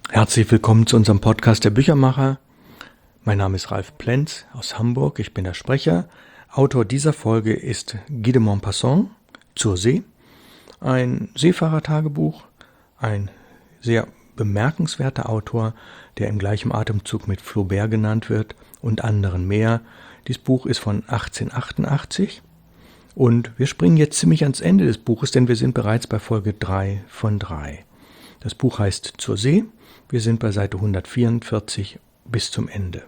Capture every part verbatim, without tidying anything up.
Herzlich willkommen zu unserem Podcast der Büchermacher. Mein Name ist Ralf Plenz aus Hamburg, ich bin der Sprecher. Autor dieser Folge ist Guy de Maupassant, Zur See, ein Seefahrertagebuch, ein sehr bemerkenswerter Autor, der im gleichen Atemzug mit Flaubert genannt wird und anderen mehr. Dieses Buch ist von achtzehnhundertachtundachtzig und wir springen jetzt ziemlich ans Ende des Buches, denn wir sind bereits bei Folge drei von drei. Das Buch heißt Zur See. Wir sind bei Seite hundertvierundvierzig bis zum Ende.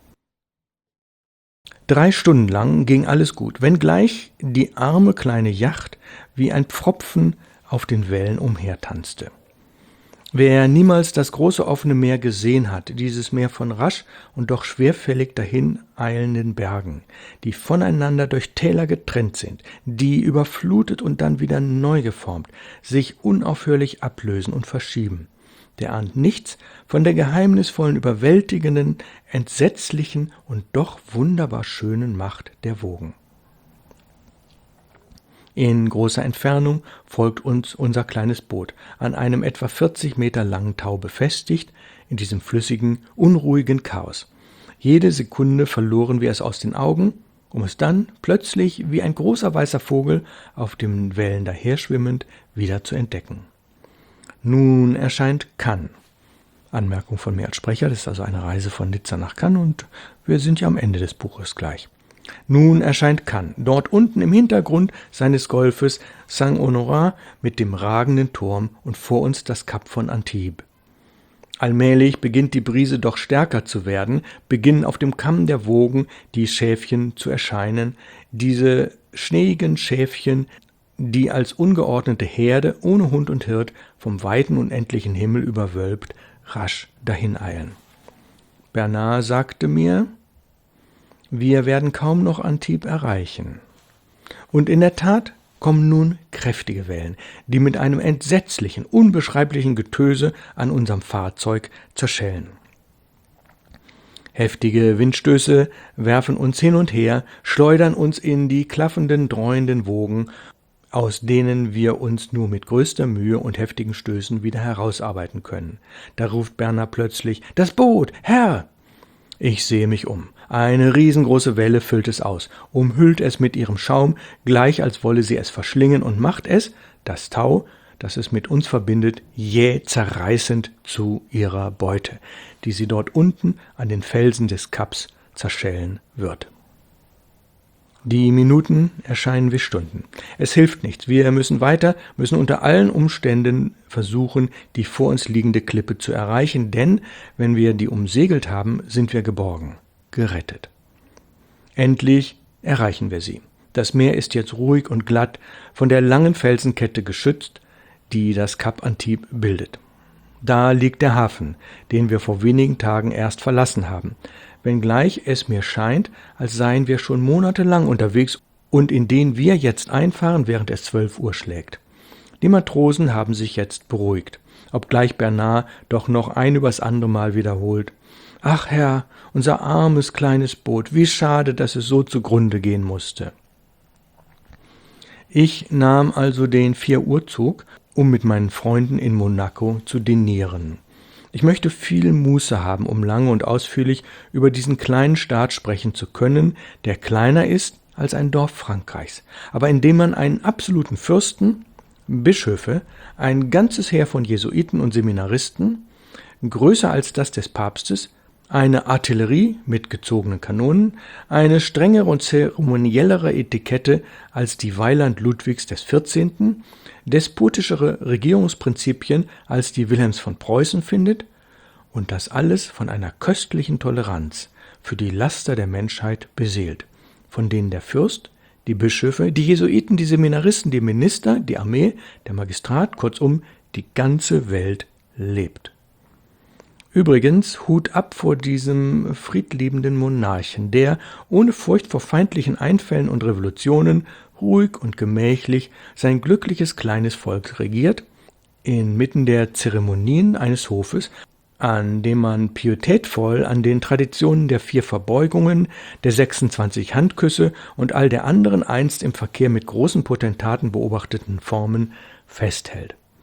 Drei Stunden lang ging alles gut, wenngleich die arme kleine Yacht wie ein Pfropfen auf den Wellen umhertanzte. Wer niemals das große offene Meer gesehen hat, dieses Meer von rasch und doch schwerfällig dahin eilenden Bergen, die voneinander durch Täler getrennt sind, die überflutet und dann wieder neu geformt, sich unaufhörlich ablösen und verschieben, der ahnt nichts von der geheimnisvollen, überwältigenden, entsetzlichen und doch wunderbar schönen Macht der Wogen. In großer Entfernung folgt uns unser kleines Boot, an einem etwa vierzig Meter langen Tau befestigt, in diesem flüssigen, unruhigen Chaos. Jede Sekunde verloren wir es aus den Augen, um es dann plötzlich wie ein großer weißer Vogel auf den Wellen daherschwimmend wieder zu entdecken. Nun erscheint Cannes. Anmerkung von mir als Sprecher, das ist also eine Reise von Nizza nach Cannes und wir sind ja am Ende des Buches gleich. Nun erscheint Cannes, dort unten im Hintergrund seines Golfes Saint-Honorat mit dem ragenden Turm und vor uns das Kap von Antibes. Allmählich beginnt die Brise doch stärker zu werden, beginnen auf dem Kamm der Wogen die Schäfchen zu erscheinen, diese schneeigen Schäfchen, die als ungeordnete Herde ohne Hund und Hirt vom weiten unendlichen Himmel überwölbt rasch dahineilen. Bernard sagte mir, wir werden kaum noch Antibes erreichen. Und in der Tat kommen nun kräftige Wellen, die mit einem entsetzlichen, unbeschreiblichen Getöse an unserem Fahrzeug zerschellen. Heftige Windstöße werfen uns hin und her, schleudern uns in die klaffenden, dräuenden Wogen, aus denen wir uns nur mit größter Mühe und heftigen Stößen wieder herausarbeiten können. Da ruft Bernard plötzlich, »Das Boot, Herr!« Ich sehe mich um. Eine riesengroße Welle füllt es aus, umhüllt es mit ihrem Schaum, gleich als wolle sie es verschlingen und macht es, das Tau, das es mit uns verbindet, jäh zerreißend zu ihrer Beute, die sie dort unten an den Felsen des Kaps zerschellen wird. Die Minuten erscheinen wie Stunden. Es hilft nichts. Wir müssen weiter, müssen unter allen Umständen versuchen, die vor uns liegende Klippe zu erreichen, denn wenn wir die umsegelt haben, sind wir geborgen, gerettet. Endlich erreichen wir sie. Das Meer ist jetzt ruhig und glatt, von der langen Felsenkette geschützt, die das Kap Antibes bildet. Da liegt der Hafen, den wir vor wenigen Tagen erst verlassen haben, wenngleich es mir scheint, als seien wir schon monatelang unterwegs und in den wir jetzt einfahren, während es zwölf Uhr schlägt. Die Matrosen haben sich jetzt beruhigt, obgleich Bernard doch noch ein übers andere Mal wiederholt. »Ach Herr, unser armes kleines Boot, wie schade, dass es so zugrunde gehen musste.« Ich nahm also den Vier-Uhr-Zug, um mit meinen Freunden in Monaco zu dinieren. Ich möchte viel Muße haben, um lange und ausführlich über diesen kleinen Staat sprechen zu können, der kleiner ist als ein Dorf Frankreichs, aber in dem man einen absoluten Fürsten, Bischöfe, ein ganzes Heer von Jesuiten und Seminaristen, größer als das des Papstes, eine Artillerie mit gezogenen Kanonen, eine strengere und zeremoniellere Etikette als die Weiland Ludwigs des vierzehnten, despotischere Regierungsprinzipien als die Wilhelms von Preußen findet, und das alles von einer köstlichen Toleranz für die Laster der Menschheit beseelt, von denen der Fürst, die Bischöfe, die Jesuiten, die Seminaristen, die Minister, die Armee, der Magistrat, kurzum die ganze Welt lebt. Übrigens, Hut ab vor diesem friedliebenden Monarchen, der, ohne Furcht vor feindlichen Einfällen und Revolutionen, ruhig und gemächlich sein glückliches kleines Volk regiert, inmitten der Zeremonien eines Hofes, an dem man pietätvoll an den Traditionen der vier Verbeugungen, der sechsundzwanzig Handküsse und all der anderen einst im Verkehr mit großen Potentaten beobachteten Formen festhält.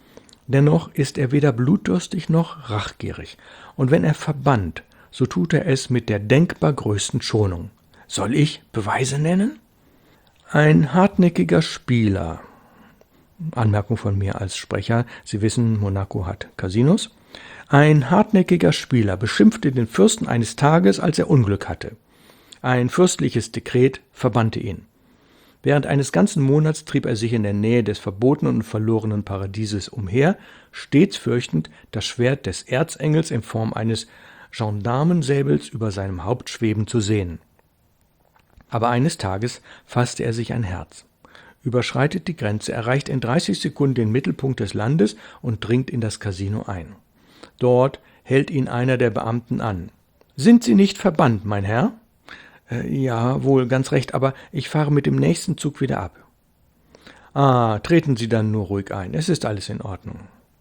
Dennoch ist er weder blutdürstig noch rachgierig, und wenn er verbannt, so tut er es mit der denkbar größten Schonung. Soll ich Beweise nennen? Ein hartnäckiger Spieler, Anmerkung von mir als Sprecher, Sie wissen, Monaco hat Casinos, ein hartnäckiger Spieler beschimpfte den Fürsten eines Tages, als er Unglück hatte. Ein fürstliches Dekret verbannte ihn. Während eines ganzen Monats trieb er sich in der Nähe des verbotenen und verlorenen Paradieses umher, stets fürchtend, das Schwert des Erzengels in Form eines Gendarmensäbels über seinem Haupt schweben zu sehen. Aber eines Tages fasste er sich ein Herz, überschreitet die Grenze, erreicht in dreißig Sekunden den Mittelpunkt des Landes und dringt in das Casino ein. Dort hält ihn einer der Beamten an. »Sind Sie nicht verbannt, mein Herr?« Äh, »Ja, wohl, ganz recht, aber ich fahre mit dem nächsten Zug wieder ab.« »Ah, treten Sie dann nur ruhig ein, es ist alles in Ordnung.«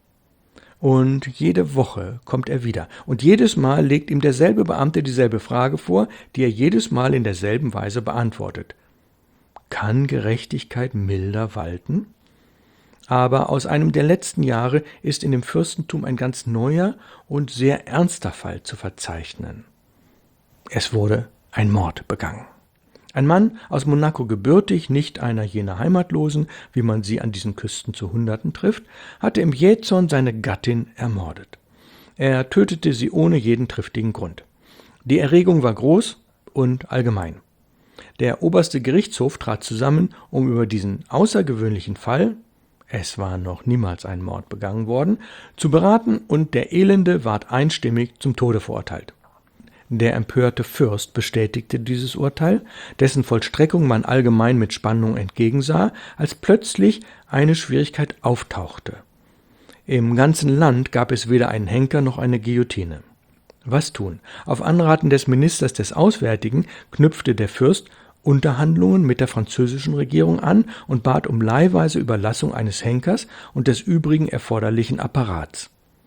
Und jede Woche kommt er wieder, und jedes Mal legt ihm derselbe Beamte dieselbe Frage vor, die er jedes Mal in derselben Weise beantwortet. Kann Gerechtigkeit milder walten? Aber aus einem der letzten Jahre ist in dem Fürstentum ein ganz neuer und sehr ernster Fall zu verzeichnen. Es wurde ein Mord begangen. Ein Mann aus Monaco gebürtig, nicht einer jener Heimatlosen, wie man sie an diesen Küsten zu Hunderten trifft, hatte im Jähzorn seine Gattin ermordet. Er tötete sie ohne jeden triftigen Grund. Die Erregung war groß und allgemein. Der oberste Gerichtshof trat zusammen, um über diesen außergewöhnlichen Fall, es war noch niemals ein Mord begangen worden, zu beraten, und der Elende ward einstimmig zum Tode verurteilt. Der empörte Fürst bestätigte dieses Urteil, dessen Vollstreckung man allgemein mit Spannung entgegensah, als plötzlich eine Schwierigkeit auftauchte. Im ganzen Land gab es weder einen Henker noch eine Guillotine. Was tun? Auf Anraten des Ministers des Auswärtigen knüpfte der Fürst Unterhandlungen mit der französischen Regierung an und bat um leihweise Überlassung eines Henkers und des übrigen erforderlichen Apparats.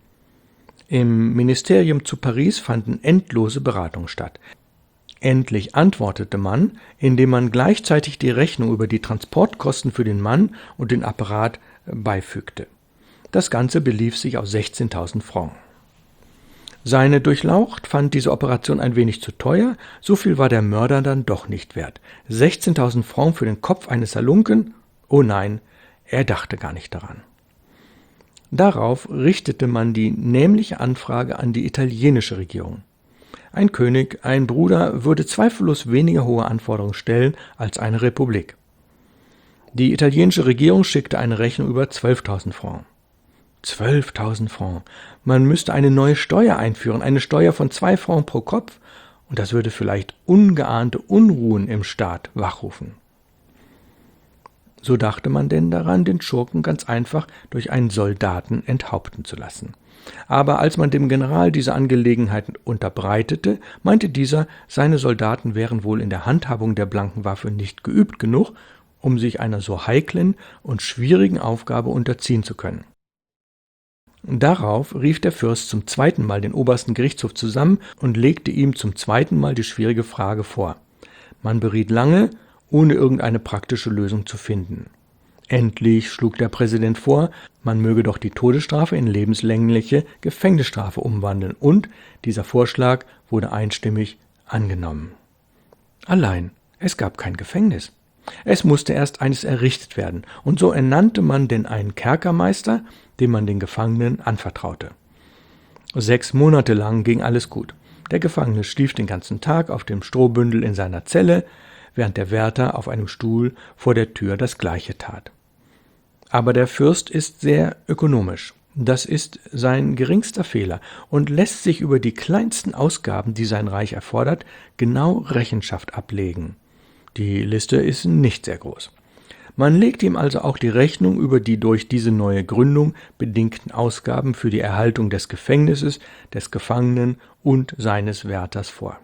Im Ministerium zu Paris fanden endlose Beratungen statt. Endlich antwortete man, indem man gleichzeitig die Rechnung über die Transportkosten für den Mann und den Apparat beifügte. Das Ganze belief sich auf sechzehntausend Francs. Seine Durchlaucht fand diese Operation ein wenig zu teuer, so viel war der Mörder dann doch nicht wert. sechzehntausend Francs für den Kopf eines Halunken? Oh nein, er dachte gar nicht daran. Darauf richtete man die nämliche Anfrage an die italienische Regierung. Ein König, ein Bruder, würde zweifellos weniger hohe Anforderungen stellen als eine Republik. Die italienische Regierung schickte eine Rechnung über zwölftausend Francs. zwölftausend Francs. Man müsste eine neue Steuer einführen, eine Steuer von zwei Francs pro Kopf, und das würde vielleicht ungeahnte Unruhen im Staat wachrufen. So dachte man denn daran, den Schurken ganz einfach durch einen Soldaten enthaupten zu lassen. Aber als man dem General diese Angelegenheit unterbreitete, meinte dieser, seine Soldaten wären wohl in der Handhabung der blanken Waffe nicht geübt genug, um sich einer so heiklen und schwierigen Aufgabe unterziehen zu können. Darauf rief der Fürst zum zweiten Mal den obersten Gerichtshof zusammen und legte ihm zum zweiten Mal die schwierige Frage vor. Man beriet lange, ohne irgendeine praktische Lösung zu finden. Endlich schlug der Präsident vor, man möge doch die Todesstrafe in lebenslängliche Gefängnisstrafe umwandeln, und dieser Vorschlag wurde einstimmig angenommen. Allein, es gab kein Gefängnis. Es musste erst eines errichtet werden, und so ernannte man denn einen Kerkermeister, dem man den Gefangenen anvertraute. Sechs Monate lang ging alles gut. Der Gefangene schlief den ganzen Tag auf dem Strohbündel in seiner Zelle, während der Wärter auf einem Stuhl vor der Tür das Gleiche tat. Aber der Fürst ist sehr ökonomisch. Das ist sein geringster Fehler und lässt sich über die kleinsten Ausgaben, die sein Reich erfordert, genau Rechenschaft ablegen. Die Liste ist nicht sehr groß. Man legt ihm also auch die Rechnung über die durch diese neue Gründung bedingten Ausgaben für die Erhaltung des Gefängnisses, des Gefangenen und seines Wärters vor.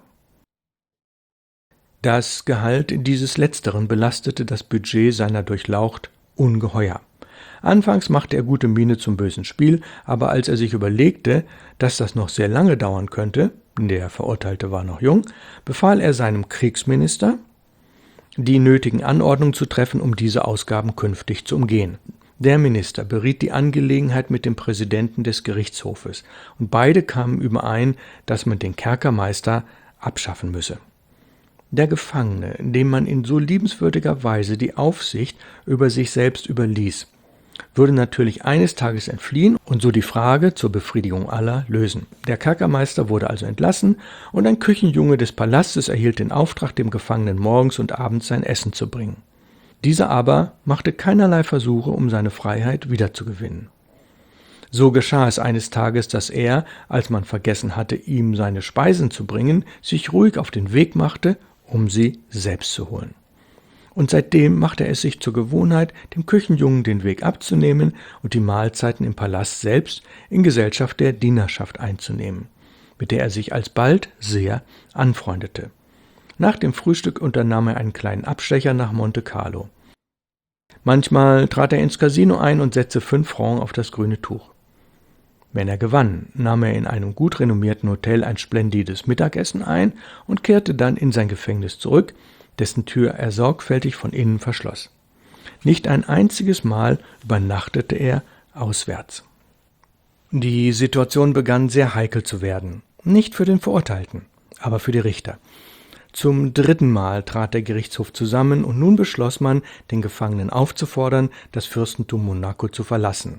Das Gehalt dieses Letzteren belastete das Budget seiner Durchlaucht ungeheuer. Anfangs machte er gute Miene zum bösen Spiel, aber als er sich überlegte, dass das noch sehr lange dauern könnte, der Verurteilte war noch jung, befahl er seinem Kriegsminister, die nötigen Anordnungen zu treffen, um diese Ausgaben künftig zu umgehen. Der Minister beriet die Angelegenheit mit dem Präsidenten des Gerichtshofes, und beide kamen überein, dass man den Kerkermeister abschaffen müsse. Der Gefangene, dem man in so liebenswürdiger Weise die Aufsicht über sich selbst überließ, würde natürlich eines Tages entfliehen und so die Frage zur Befriedigung aller lösen. Der Kerkermeister wurde also entlassen, und ein Küchenjunge des Palastes erhielt den Auftrag, dem Gefangenen morgens und abends sein Essen zu bringen. Dieser aber machte keinerlei Versuche, um seine Freiheit wiederzugewinnen. So geschah es eines Tages, dass er, als man vergessen hatte, ihm seine Speisen zu bringen, sich ruhig auf den Weg machte, um sie selbst zu holen. Und seitdem machte er es sich zur Gewohnheit, dem Küchenjungen den Weg abzunehmen und die Mahlzeiten im Palast selbst in Gesellschaft der Dienerschaft einzunehmen, mit der er sich alsbald sehr anfreundete. Nach dem Frühstück unternahm er einen kleinen Abstecher nach Monte Carlo. Manchmal trat er ins Casino ein und setzte fünf Francs auf das grüne Tuch. Wenn er gewann, nahm er in einem gut renommierten Hotel ein splendides Mittagessen ein und kehrte dann in sein Gefängnis zurück, dessen Tür er sorgfältig von innen verschloss. Nicht ein einziges Mal übernachtete er auswärts. Die Situation begann sehr heikel zu werden, nicht für den Verurteilten, aber für die Richter. Zum dritten Mal trat der Gerichtshof zusammen, und nun beschloss man, den Gefangenen aufzufordern, das Fürstentum Monaco zu verlassen.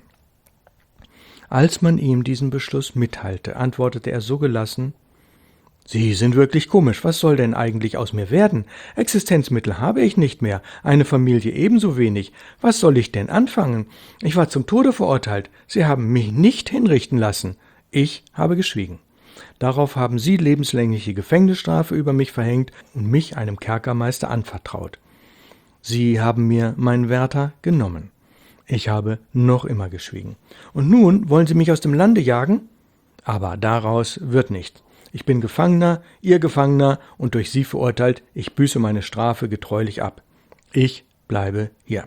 Als man ihm diesen Beschluss mitteilte, antwortete er so gelassen: »Sie sind wirklich komisch. Was soll denn eigentlich aus mir werden? Existenzmittel habe ich nicht mehr, eine Familie ebenso wenig. Was soll ich denn anfangen? Ich war zum Tode verurteilt. Sie haben mich nicht hinrichten lassen. Ich habe geschwiegen. Darauf haben Sie lebenslängliche Gefängnisstrafe über mich verhängt und mich einem Kerkermeister anvertraut. Sie haben mir meinen Wärter genommen. Ich habe noch immer geschwiegen. Und nun wollen Sie mich aus dem Lande jagen? Aber daraus wird nichts. Ich bin Gefangener, Ihr Gefangener und durch Sie verurteilt. Ich büße meine Strafe getreulich ab. Ich bleibe hier.«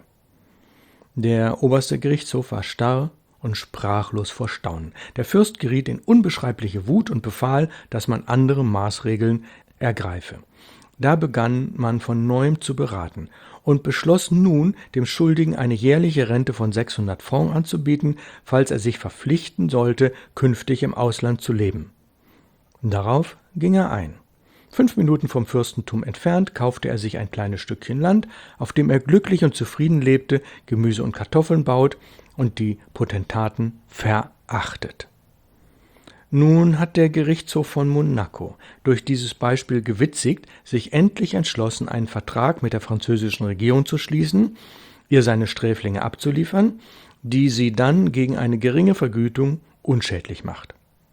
Der oberste Gerichtshof war starr und sprachlos vor Staunen. Der Fürst geriet in unbeschreibliche Wut und befahl, dass man andere Maßregeln ergreife. Da begann man von neuem zu beraten und beschloss nun, dem Schuldigen eine jährliche Rente von sechshundert Francs anzubieten, falls er sich verpflichten sollte, künftig im Ausland zu leben. Darauf ging er ein. Fünf Minuten vom Fürstentum entfernt kaufte er sich ein kleines Stückchen Land, auf dem er glücklich und zufrieden lebte, Gemüse und Kartoffeln baut und die Potentaten verachtet. Nun hat der Gerichtshof von Monaco durch dieses Beispiel gewitzigt, sich endlich entschlossen, einen Vertrag mit der französischen Regierung zu schließen, ihr seine Sträflinge abzuliefern, die sie dann gegen eine geringe Vergütung unschädlich macht.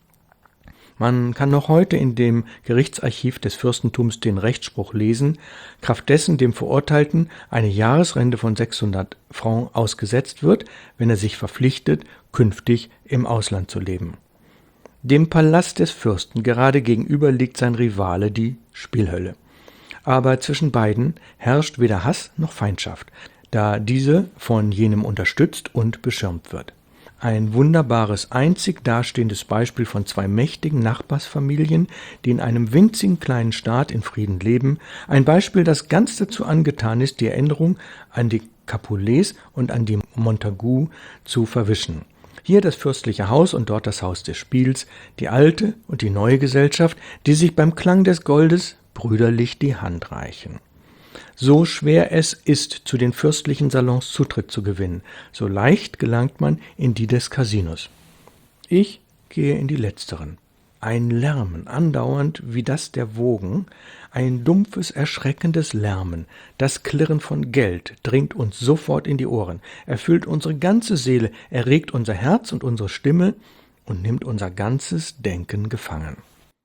Man kann noch heute in dem Gerichtsarchiv des Fürstentums den Rechtsspruch lesen, kraft dessen dem Verurteilten eine Jahresrente von sechshundert Francs ausgesetzt wird, wenn er sich verpflichtet, künftig im Ausland zu leben. Dem Palast des Fürsten gerade gegenüber liegt sein Rivale, die Spielhölle. Aber zwischen beiden herrscht weder Hass noch Feindschaft, da diese von jenem unterstützt und beschirmt wird. Ein wunderbares, einzig dastehendes Beispiel von zwei mächtigen Nachbarsfamilien, die in einem winzigen kleinen Staat in Frieden leben. Ein Beispiel, das ganz dazu angetan ist, die Erinnerung an die Capulets und an die Montagu zu verwischen. Hier das fürstliche Haus und dort das Haus des Spiels, die alte und die neue Gesellschaft, die sich beim Klang des Goldes brüderlich die Hand reichen. So schwer es ist, zu den fürstlichen Salons Zutritt zu gewinnen, so leicht gelangt man in die des Casinos. Ich gehe in die letzteren. Ein Lärmen, andauernd wie das der Wogen, ein dumpfes, erschreckendes Lärmen, das Klirren von Geld dringt uns sofort in die Ohren, erfüllt unsere ganze Seele, erregt unser Herz und unsere Stimme und nimmt unser ganzes Denken gefangen.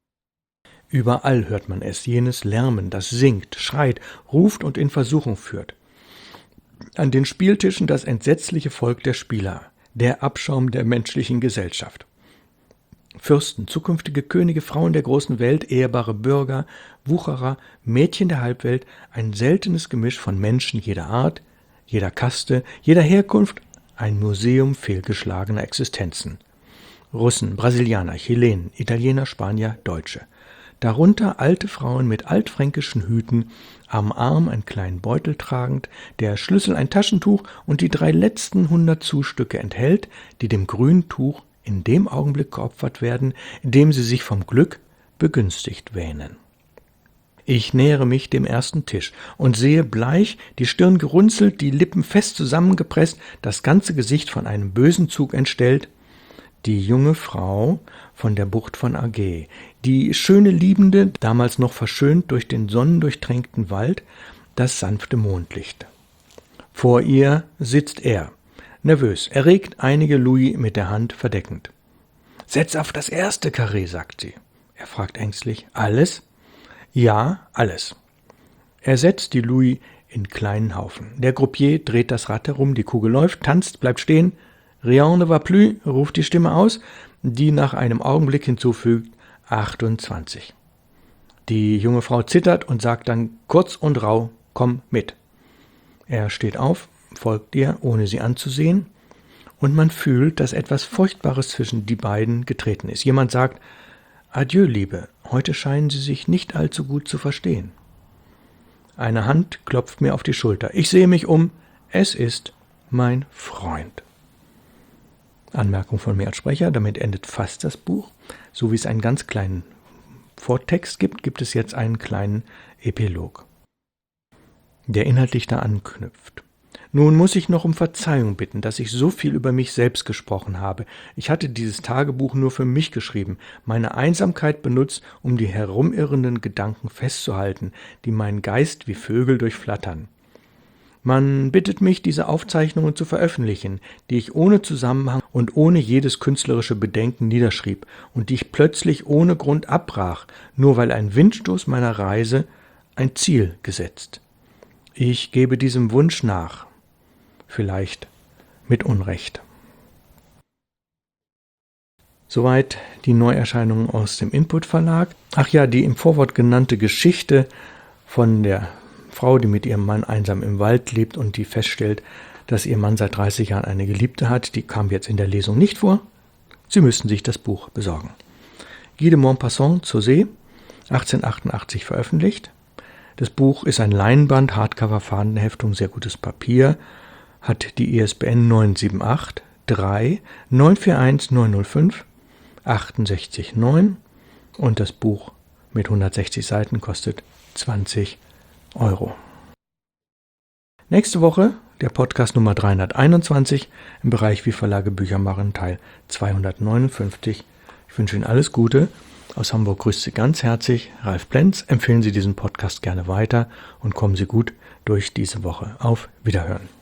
Überall hört man es, jenes Lärmen, das singt, schreit, ruft und in Versuchung führt. An den Spieltischen das entsetzliche Volk der Spieler, der Abschaum der menschlichen Gesellschaft. Fürsten, zukünftige Könige, Frauen der großen Welt, ehrbare Bürger, Wucherer, Mädchen der Halbwelt, ein seltenes Gemisch von Menschen jeder Art, jeder Kaste, jeder Herkunft, ein Museum fehlgeschlagener Existenzen. Russen, Brasilianer, Chilenen, Italiener, Spanier, Deutsche. darunter alte Frauen mit altfränkischen Hüten, am Arm einen kleinen Beutel tragend, der Schlüssel ein Taschentuch und die drei letzten hundert Zustücke enthält, die dem grünen Tuch in dem Augenblick geopfert werden, in dem sie sich vom Glück begünstigt wähnen. Ich nähere mich dem ersten Tisch und sehe bleich, die Stirn gerunzelt, die Lippen fest zusammengepresst, das ganze Gesicht von einem bösen Zug entstellt, die junge Frau von der Bucht von Agä, die schöne Liebende, damals noch verschönt durch den sonnendurchtränkten Wald, das sanfte Mondlicht. Vor ihr sitzt er, nervös, erregt einige Louis mit der Hand verdeckend. »Setz auf das erste Karree«, sagt sie. Er fragt ängstlich, »Alles?« »Ja, alles.« Er setzt die Louis in kleinen Haufen. Der Croupier dreht das Rad herum, die Kugel läuft, tanzt, bleibt stehen. »Rien ne va plus«, ruft die Stimme aus, die nach einem Augenblick hinzufügt, achtundzwanzig. Die junge Frau zittert und sagt dann kurz und rau, »Komm mit«. Er steht auf, folgt ihr, ohne sie anzusehen, und man fühlt, dass etwas Furchtbares zwischen die beiden getreten ist. Jemand sagt, »Adieu, Liebe, heute scheinen Sie sich nicht allzu gut zu verstehen.« Eine Hand klopft mir auf die Schulter. Ich sehe mich um. Es ist mein Freund. Anmerkung von mir als Sprecher, damit endet fast das Buch. So wie es einen ganz kleinen Vortext gibt, gibt es jetzt einen kleinen Epilog, der inhaltlich da anknüpft. Nun muss ich noch um Verzeihung bitten, dass ich so viel über mich selbst gesprochen habe. Ich hatte dieses Tagebuch nur für mich geschrieben, meine Einsamkeit benutzt, um die herumirrenden Gedanken festzuhalten, die meinen Geist wie Vögel durchflattern. Man bittet mich, diese Aufzeichnungen zu veröffentlichen, die ich ohne Zusammenhang und ohne jedes künstlerische Bedenken niederschrieb und die ich plötzlich ohne Grund abbrach, nur weil ein Windstoß meiner Reise ein Ziel gesetzt. Ich gebe diesem Wunsch nach. Vielleicht mit Unrecht. Soweit die Neuerscheinungen aus dem Input Verlag. Ach ja, die im Vorwort genannte Geschichte von der Frau, die mit ihrem Mann einsam im Wald lebt und die feststellt, dass ihr Mann seit dreißig Jahren eine Geliebte hat, die kam jetzt in der Lesung nicht vor. Sie müssten sich das Buch besorgen. Guy de Maupassant zur See, achtzehnhundertachtundachtzig veröffentlicht. Das Buch ist ein Leinband, Hardcover, Fahnenheftung, sehr gutes Papier, hat die I S B N neun sieben acht drei neun vier eins neun null fünf sechs acht neun und das Buch mit hundertsechzig Seiten kostet zwanzig Euro. Nächste Woche der Podcast Nummer dreihunderteinundzwanzig im Bereich Wie Verlage Bücher machen, Teil zweihundertneunundfünfzig. Ich wünsche Ihnen alles Gute. Aus Hamburg grüßt Sie ganz herzlich Ralf Plenz. Empfehlen Sie diesen Podcast gerne weiter und kommen Sie gut durch diese Woche. Auf Wiederhören.